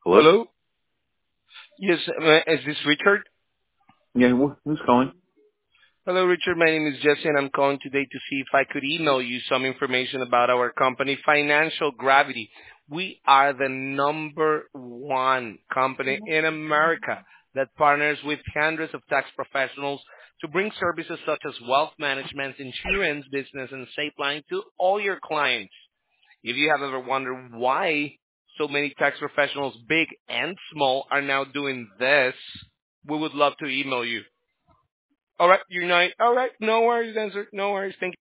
Hello? Hello? Yes, is this Richard? Yeah, who's calling? Hello, Richard. My name is Jesse, and I'm calling today to see if I could email you some information about our company, Financial Gravity. We are the number one company in America that partners with hundreds of tax professionals to bring services such as wealth management, insurance, business, and estate planning to all your clients. If you have ever wondered why so many tax professionals, big and small, are now doing this, we would love to email you. All right, you're not. All right, no worries, answer. No worries. Thank you.